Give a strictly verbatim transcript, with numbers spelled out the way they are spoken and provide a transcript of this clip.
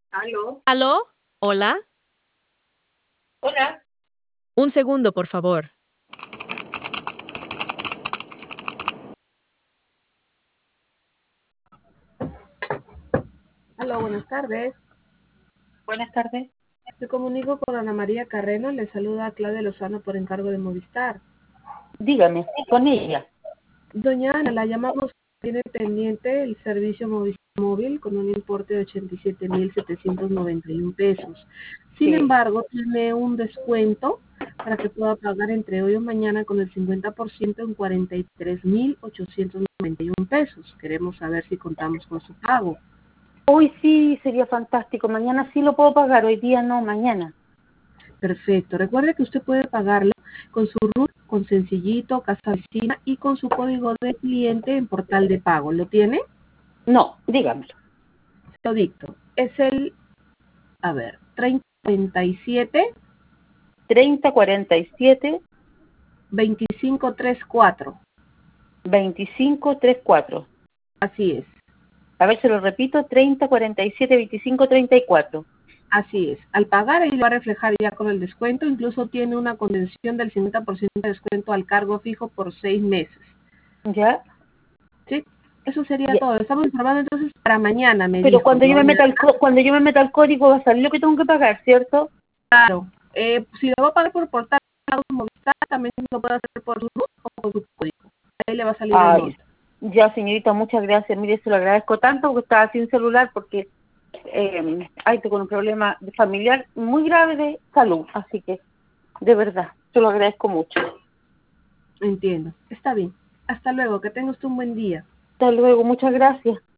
Aló. ¿Aló? ¿Hola? Hola. Un segundo, por favor. Aló, buenas tardes. Buenas tardes. Me comunico con Ana María Carreno. Le saluda Claudia Lozano por encargo de Movistar. Dígame, con ella. Doña Ana, la llamamos. Tiene pendiente el servicio Movistar Móvil con un importe de ochenta y siete mil setecientos noventa y uno pesos. Sin Sí. embargo, tiene un descuento para que pueda pagar entre hoy o mañana con el cincuenta por ciento en cuarenta y tres mil ochocientos noventa y uno pesos. Queremos saber si contamos con su pago. Hoy sí sería fantástico. Mañana sí lo puedo pagar. Hoy día no, mañana. Perfecto. Recuerde que usted puede pagarlo con su R U T, con Sencillito, Casa Vecina y con su código de cliente en Portal de Pago. ¿Lo tiene? No, dígamelo. Se lo dicto. Es el, a ver, treinta cuarenta y siete, treinta cuarenta y siete, veinticinco treinta y cuatro. veinticinco treinta y cuatro. Así es. A ver, se lo repito, treinta cuarenta y siete, veinticinco treinta y cuatro. Así es. Al pagar ahí lo va a reflejar ya con el descuento. Incluso tiene una contención del cincuenta por ciento de descuento al cargo fijo por seis meses. ¿Ya? ¿Sí? Eso sería Ya. todo. Estamos informando entonces para mañana, me Pero dijo, cuando yo ¿no? me meta el co- cuando yo me meta el código va a salir lo que tengo que pagar, ¿cierto? Claro. Eh, si lo va a pagar por portal Movistar, también lo puede hacer por su R U T o por su código. Ahí le va a salir el Ay, monto. ya, señorita, muchas gracias. Mire, se lo agradezco tanto porque estaba sin celular porque eh, ay, tengo un problema familiar muy grave de salud, así que de verdad, se lo agradezco mucho. Entiendo. Está bien. Hasta luego. Que tengas un buen día. Hasta luego, muchas gracias.